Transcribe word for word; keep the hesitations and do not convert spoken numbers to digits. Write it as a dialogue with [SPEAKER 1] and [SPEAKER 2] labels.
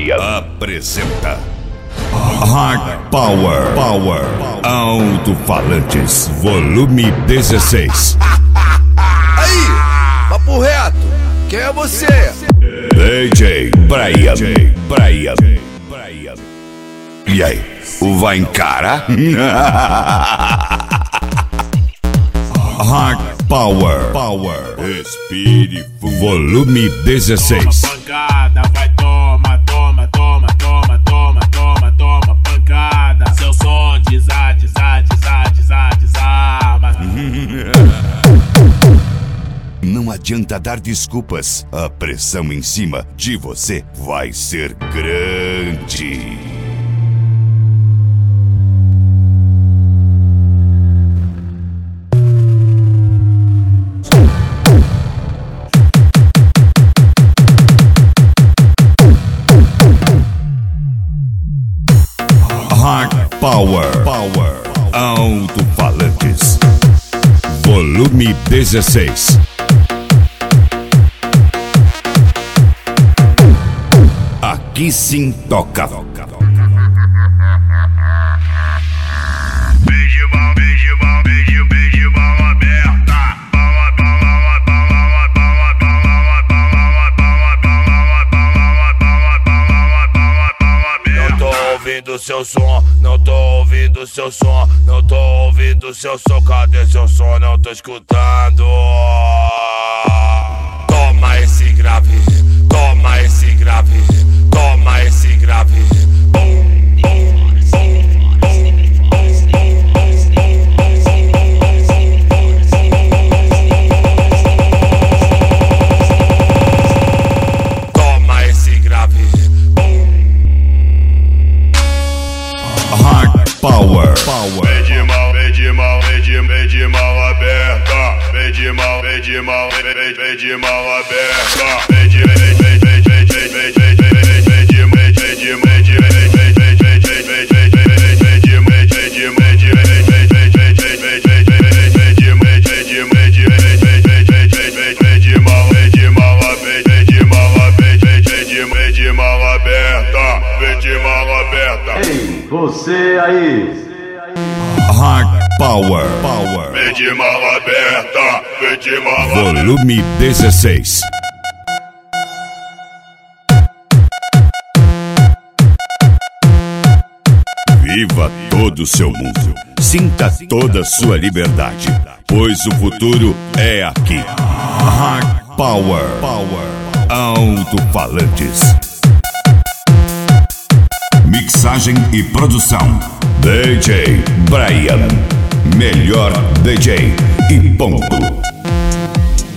[SPEAKER 1] Brian apresenta Hard Power, Power, Alto-Falantes, volume dezesseis.
[SPEAKER 2] Aí, papo reto, quem é você?
[SPEAKER 1] D J Brian, Brian, Brian. E aí, vai encarar? Hard Power, Power, respire, volume dezesseis.
[SPEAKER 3] Toma pancada, vai toma, toma, toma, toma, toma, toma, toma pancada. Seu som desar, desar, desar, desar, desarma.
[SPEAKER 1] Não adianta dar desculpas, a pressão em cima de você vai ser grande. Hard Power, Power, Alto-Falantes, volume dezesseis. Aqui sim toca.
[SPEAKER 3] Beijo mal, beijo mal, beijo, beijo mal aberta. Bala, bala, bala, bala, bala, bala, bala, bala, bala, bala, bala, bala aberta. Não tô ouvindo seu som, não tô ouvindo seu som, não tô ouvindo seu som. Cadê seu som? Não tô escutando. Toma esse grave, toma esse grave. Toma esse grave. Bum, bum, bum, bum, toma esse grave.
[SPEAKER 1] Hard Power, Power.
[SPEAKER 3] Vem de mal, vem de mal, vem de, vem de mal aberta. Vem de mal, vem de mal, vem, vem, vem de mal aberta. Vem de, vem, vem, vem, vem, vem, vem, vem, vem, vem.
[SPEAKER 4] Ei, você aí!
[SPEAKER 1] Hard Power, Power,
[SPEAKER 3] Vem de mala aberta, vem de mala.
[SPEAKER 1] volume dezesseis. Viva todo o seu mundo, sinta toda a sua liberdade, pois o futuro é aqui. Hard Power, Power, Alto-Falantes. Mixagem e produção D J Brian, melhor D J e ponto.